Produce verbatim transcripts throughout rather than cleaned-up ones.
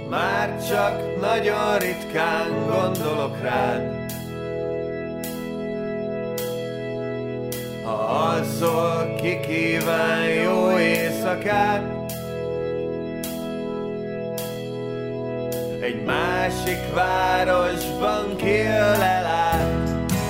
Már csak nagyon ritkán gondolok rád. Ha alszol, ki kíván jó éjszakát. Egy másik városban kiölelát.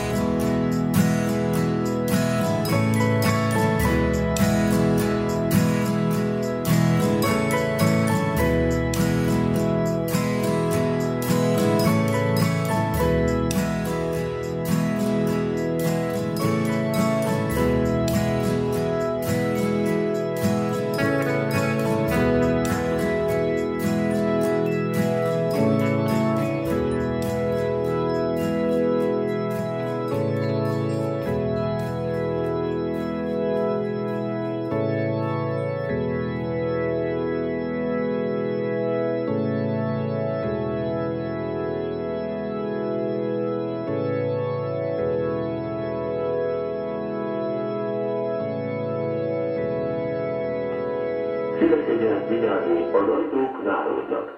Szíveskedjenek vigyázni, az ajtók záródnak.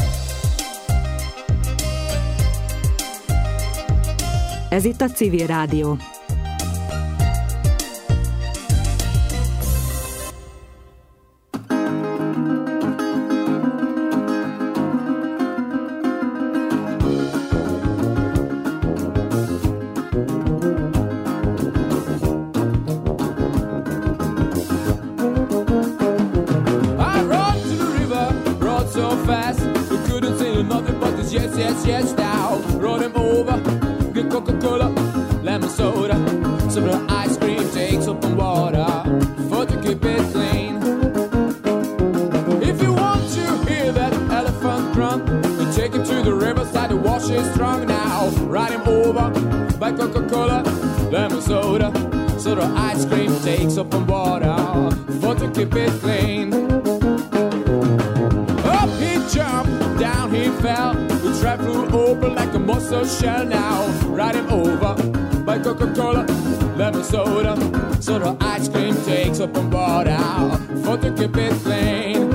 Ez itt a Civil Rádió. Yes, yes, yes, now run him over. Get Coca-Cola, lemon soda, some of the ice cream, take soap and water for to keep it clean. If you want to hear that elephant grunt, then take him to the riverside to wash his trunk. Now ride him over by Coca-Cola, lemon soda, some of the ice cream, take soap and water for to keep it clean. Up he jumped, down he fell. Trap flew open like a mussel shell. Now ride him over by Coca-Cola, lemon soda, soda ice cream, takes up and water for to keep it clean.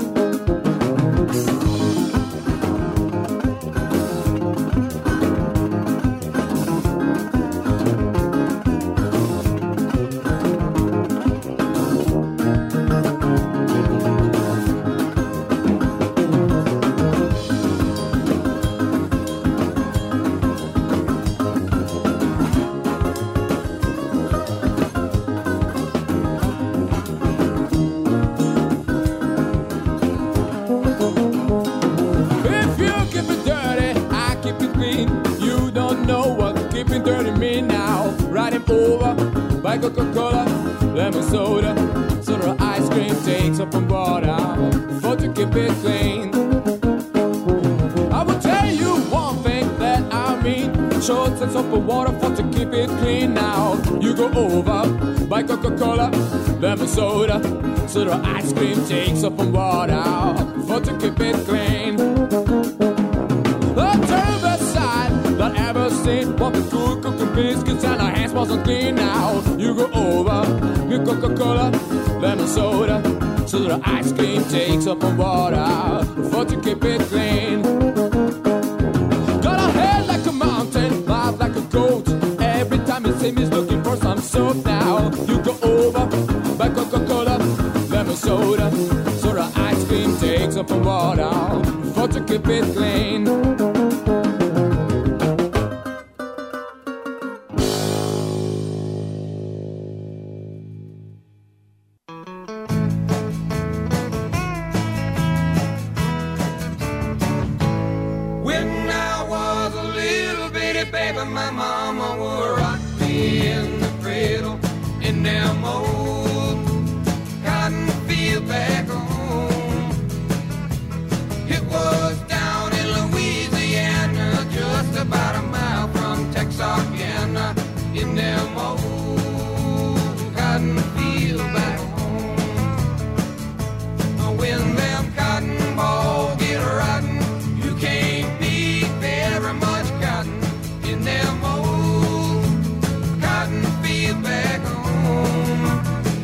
By Coca-Cola, lemon soda, soda ice cream, takes up and water for to keep it clean. I will tell you one thing that I mean, shorts and soap and water for to keep it clean. Now you go over by Coca-Cola, lemon soda, soda ice cream, takes up and water for to keep it clean. The turn side that ever seen, what the cool cooking biscuits and our hands wasn't clean. Now you go over with Coca-Cola, lemon soda, soda ice cream, takes up on water for to keep it clean. Got a head like a mountain, mouth like a goat. Every time you see me is looking for some soap. Now you go over by Coca-Cola, lemon soda, soda ice cream, takes up on water for to keep it clean.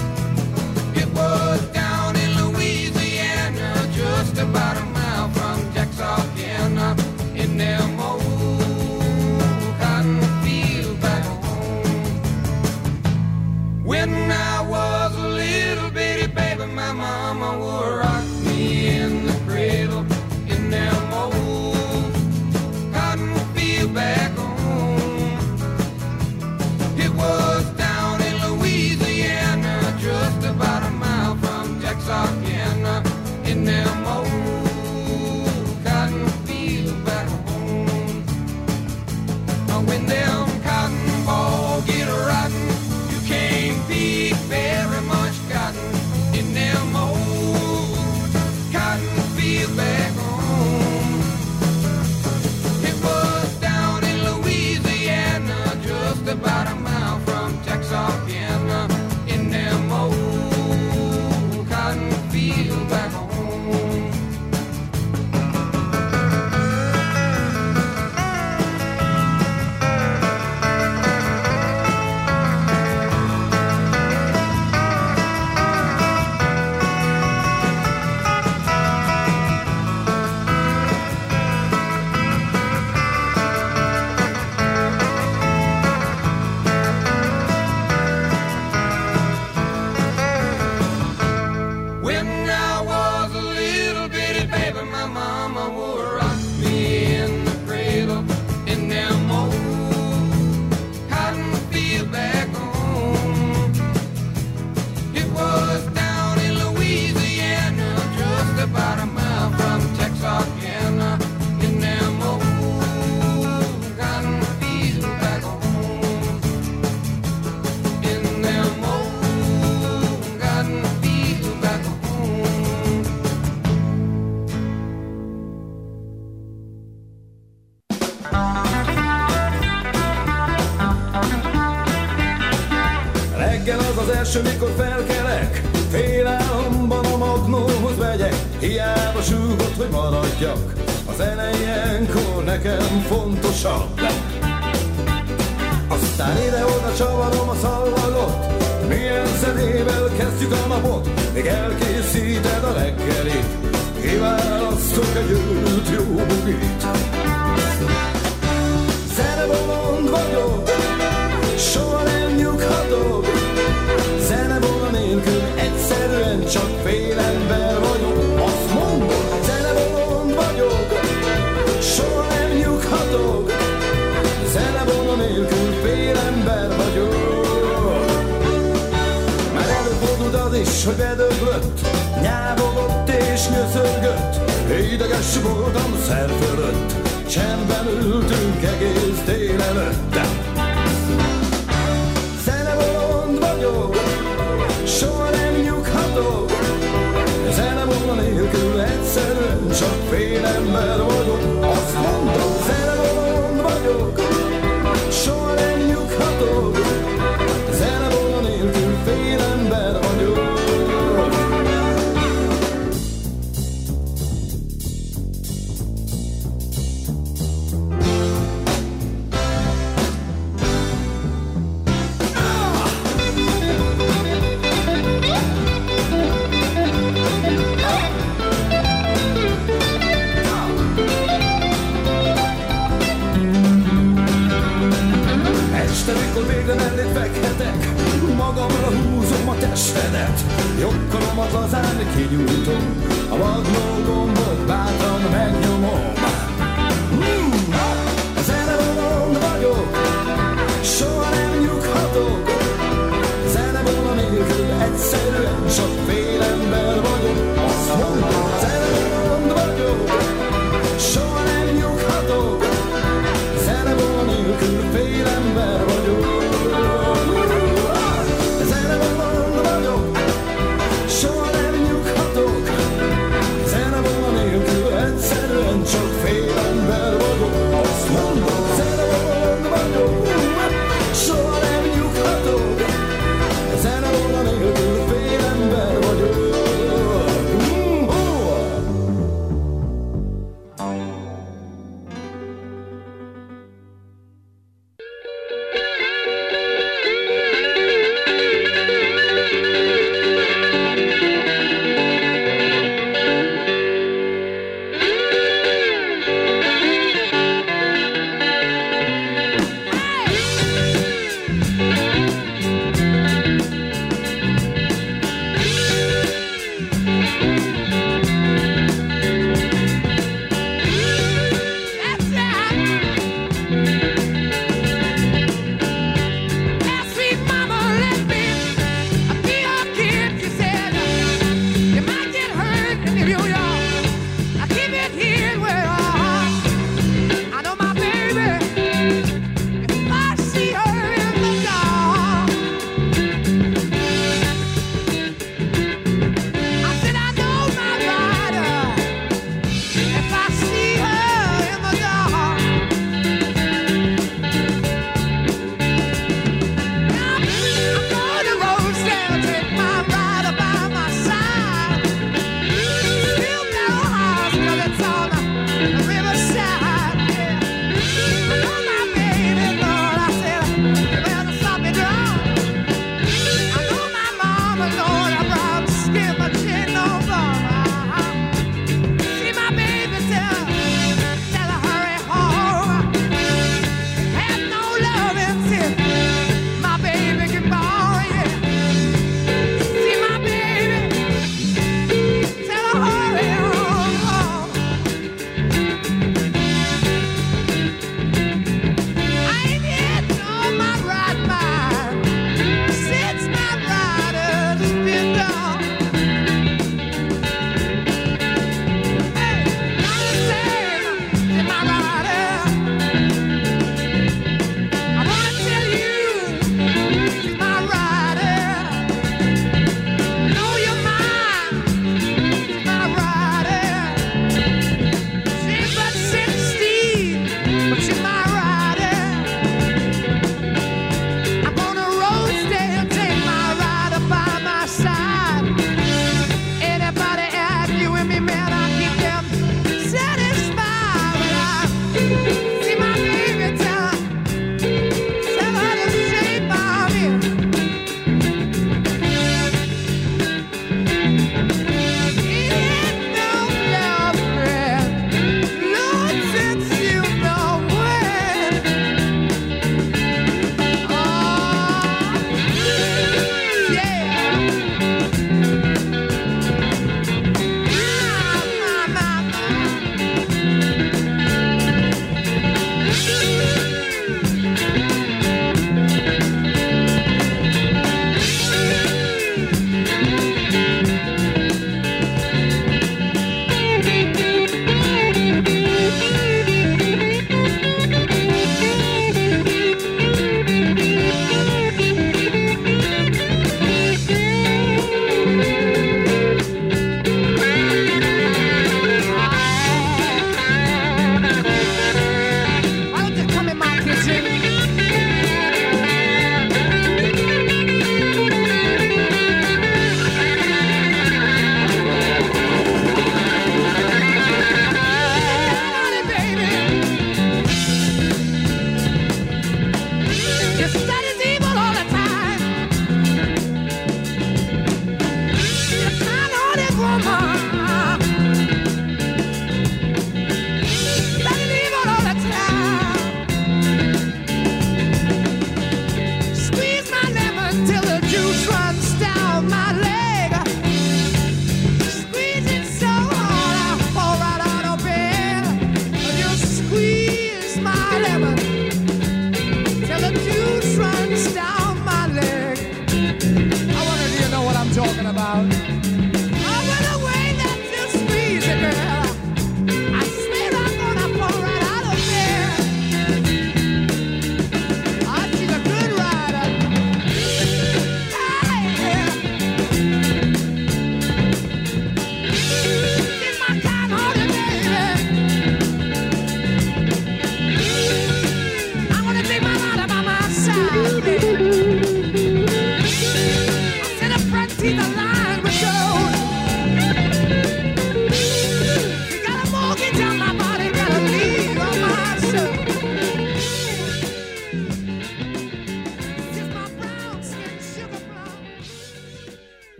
About a mile from mama would rock me in the cradle in them old cotton field back home. It was down in Louisiana, just about a mile from Texarkana, in them old cotton field back home. In them old cotton field back home. Reggel az az első, mikor felkelek, félálomban a magnóhoz megyek. Hiába súgott, hogy maradjak, a zene ilyenkor nekem fontosabb. Aztán ide-oda csavarom a szallagot, milyen zenével kezdjük a napot. Még elkészíted a reggelit, kiválasztok egy őrült jó bugit. Zenebolond vagyok, soha nem nyughatok. Zenebolond nélkül egyszerűen csak fél ember vagyok. Azt mondom, zenebolond vagyok, soha nem nyughatok. Zenebolond nélkül fél ember vagyok. Már előfordult az is, hogy bedöglött, nyávogott és nyöszörgött. Ideges voltam szer fölött, csendben ültünk egész délelőtt. Zenebolond vagyok, soha nem nyughatok. Zenebolond nélkül egyszerűen csak fél ember vagyok. Azt mondom, zenebolond vagyok, soha nem nyughatok. Zenebolond nélkül fél ember vagyok. Este, mikor végre mellét fekhetek, magamra húzom a testedet. Jogkoromat lazán kinyújtom, a magnó gombot bátran megnyomom. Mm, zenebolond vagyok, soha nem nyughatok. Zenebolond nélkül egyszerűen csak fél ember vagyok. Azt mondom, zenebolond vagyok, soha nem nyughatok. Zenebolond nélkül fél ember vagyok. Zenebolond vagyok, soha nem nyughatok. Zenebolond nélkül egyszerűen csak fél ember vagyok. Azt mondom, zenebolond vagyok, soha nem nyughatok. Zenebolond nélkül fél ember vagyok.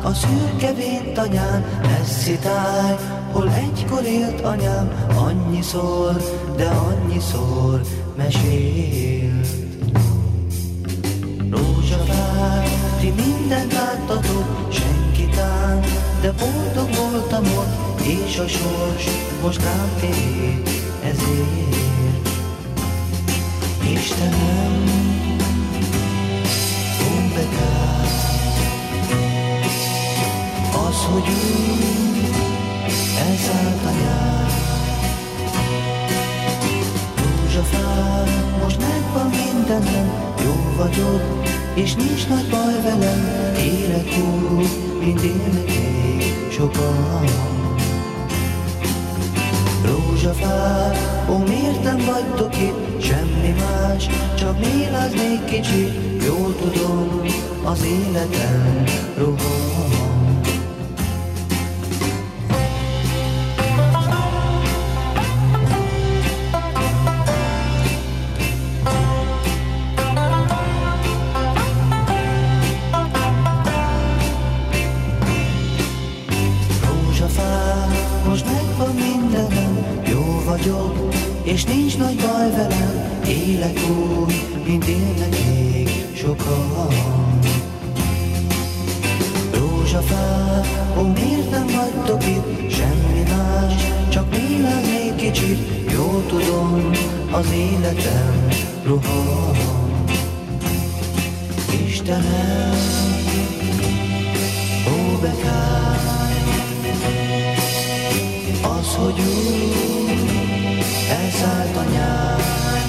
a szürke vént anyám, messzi táj, hol egykor élt anyám, annyiszor, de annyiszor mesélt. Rózsafák, ti mindent láttatok, senki tán, de boldog voltam ott, és a sors most rám ér, ezért. Istenem, ó bekár, az, hogy úgy elszállt a nyár. Rózsafák, most megvan mindenem, jó vagyok, és nincs nagy baj velem, élek úgy, mint élnek még sokan. Rózsafák, ó, miért nem vagytok itt, semmi más, csak méláznék kicsit, jól tudom, az életem rohan. És nincs nagy baj velem, élek úgy, mint élnek még sokan. Rózsafák, ó, miért nem vagytok itt, semmi más, csak méláznék kicsit, jól tudom, az életem rohan. Istenem, ó, bekár, az, hogy úgy elszállt a nyár.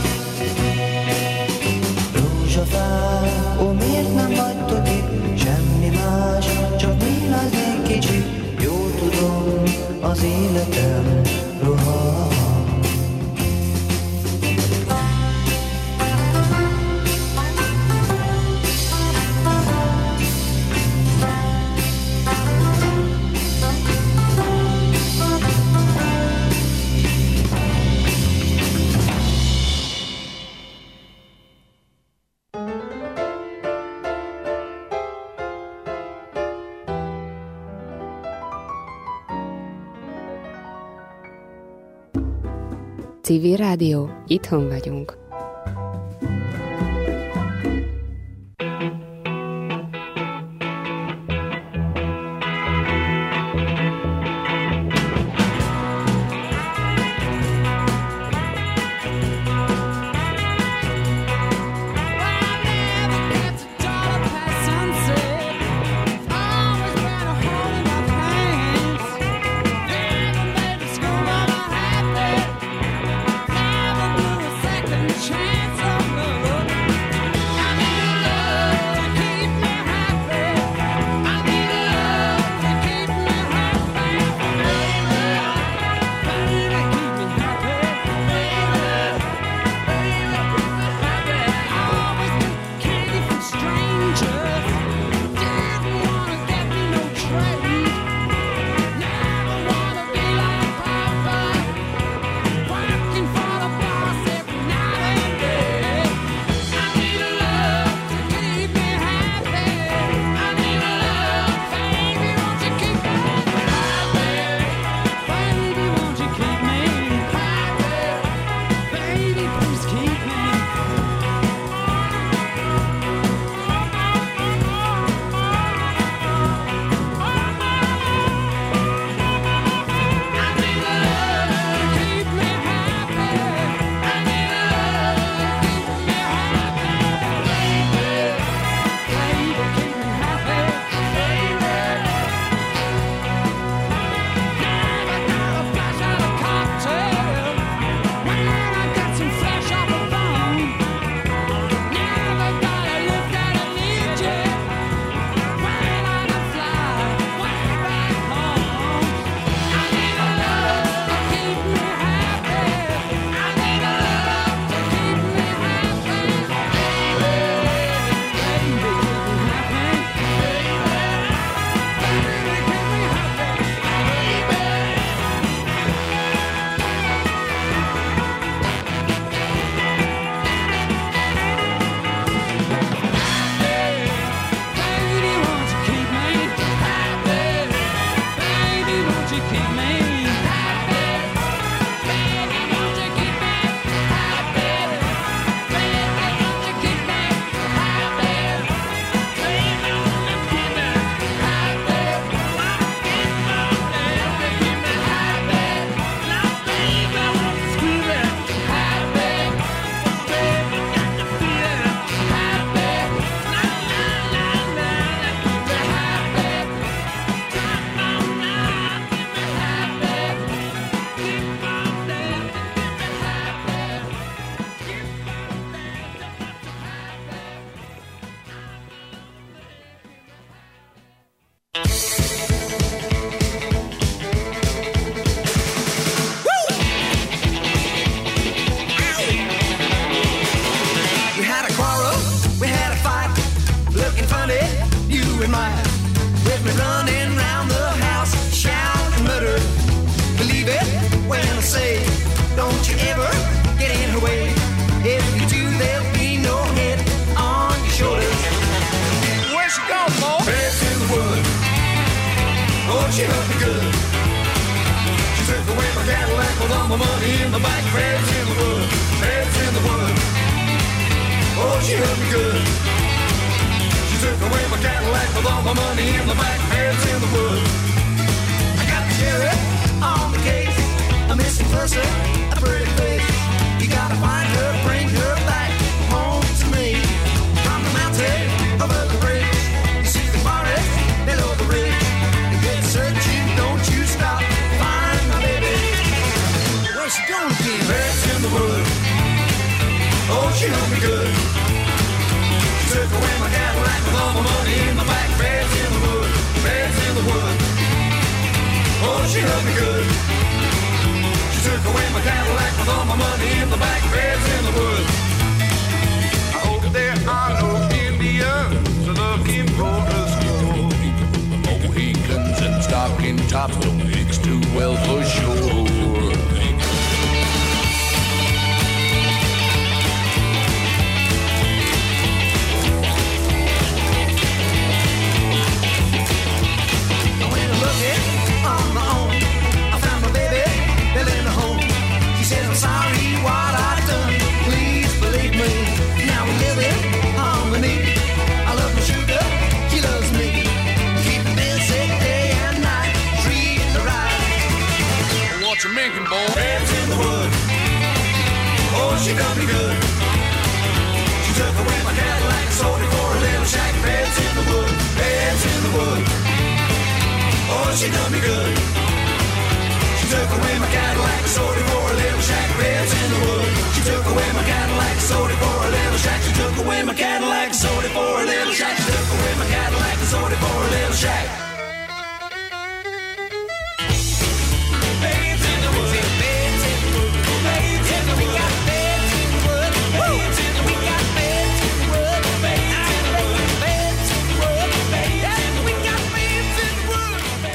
Rózsafák, ó, miért nem vagytok itt, semmi más, csak méláznék kicsit, jól tudom, az életem rohan. Civil Rádió, itthon vagyunk. Second and mine, with me running round the house, shout and mutter. Believe it when I say, don't you ever get in her way. If you do, there'll be no head on your shoulders. Where's she going, boy? Beds in the wood. Oh, she hurt me good. She took away my Cadillac with all my money in the back. Beds in the wood. Beds in the wood. Oh, she hurt me good. She took away my Cadillac with all my money in the back. Beds in the wood. I got the sheriff on the case, a missing person, a pretty face. You gotta find her, bring her back home to me. From the mountain over the bridge, you see the forest below the ridge. You get searching, don't you stop, find my baby. Where's she going again? Beds in the wood. Oh, she hurt me good. She took away my Cadillac with all my money in the back. Beds in the wood. Beds in the wood. Oh, she hurt me good. She took away my Cadillac with all my money in the back. Beds in the wood. I hope there are no Indians looking for a score. Mohicans and stocking tops don't mix too well for sure. Sorry what I've done, please believe me. Now we live in harmony. I love my sugar, she loves me. Keep me busy day and night, treat her right. What you making, boy? Beds in the wood. Oh, she done me good. She took away my Cadillac and sold it for a little shack. Beds in the wood. Beds in the wood. Oh, she done me good. Took away my Cadillac, sold it for a little shack. Beds in the wood. She took away my Cadillac, sold it for a little shack. She took away my Cadillac, sold it for a little shack. She took away my Cadillac, sold it for a little shack. Beds in the wood. Beds in the wood. Beds in the wood. We got beds in the wood. Beds in the wood. We got beds in the wood. Beds in the wood. Beds in the wood. Beds we got beds in the wood.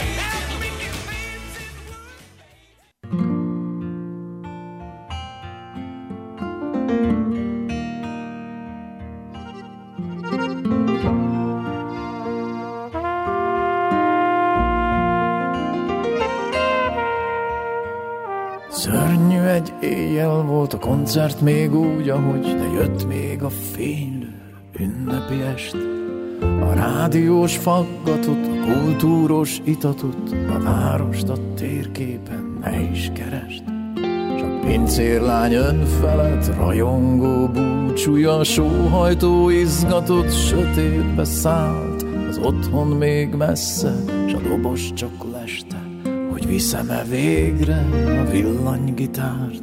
Szörnyű egy éjjel volt a koncert még úgy, ahogy, de jött még a fénylő ünnepi est. A rádiós faggatot, a kultúros itatot, a várost a térképen ne is keresd. S a pincérlány önfelett rajongó búcsúja, sóhajtó izgatott sötétbe szállt. Az otthon még messze, s a dobos csak leste, hogy viszem-e végre a villanygitárt.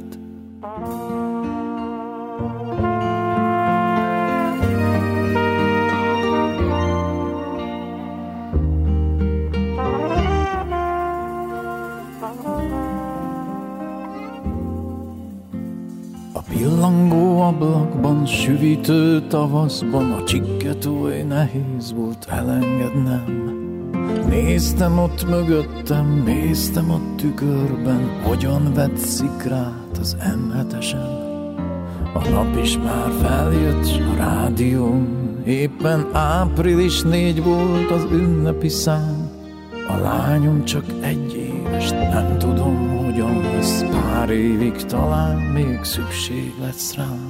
A pillangó ablakban, süvítő tavaszban, a csikket oly nehéz volt elengednem. Néztem ott mögöttem, néztem a tükörben, hogyan vett szikrát az em hetesen. A nap is már feljött, s a rádión éppen április négy volt az ünnepi szám. A lányom csak egy éves, nem tudom, hogyan lesz, pár évig talán még szükség lesz rám.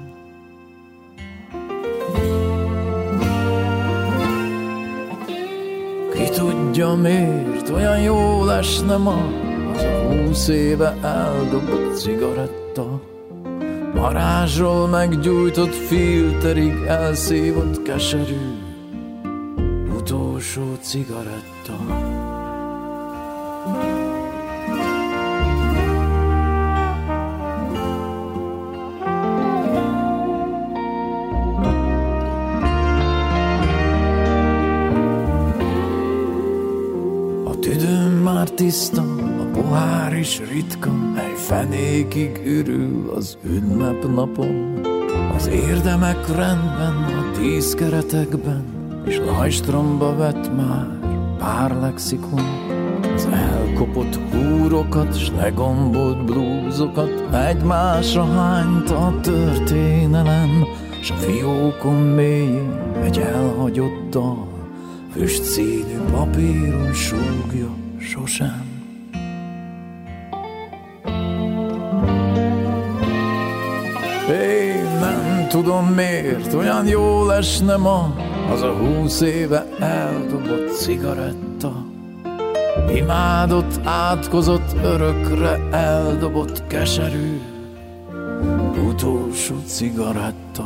Ki tudja miért olyan jól esne ma az a húsz éve eldobott cigaretta. Varázsról meggyújtott filterig elszívott keserű utolsó cigaretta. Tiszta, a pohár is ritka, mely fenékig ürül az ünnepnapon. Az érdemek rendben, a tíz keretekben, és lajstromba vett már pár lexikon, az elkopott húrokat, s legombolt blúzokat egymásra hányta a történelem, s a fiókon mélyén egy elhagyott dal, füstszínű papíron súgja sosem. Én nem tudom miért olyan jól esne ma az a húsz éve eldobott cigaretta, imádott, átkozott, örökre eldobott, keserű utolsó cigaretta.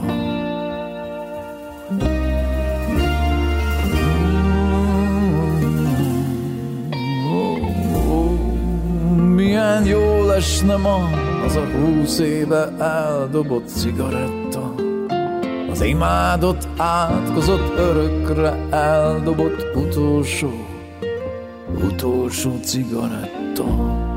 Milyen jól esne ma az a húsz éve eldobott cigaretta, az imádott, átkozott, örökre eldobott utolsó, utolsó cigaretta.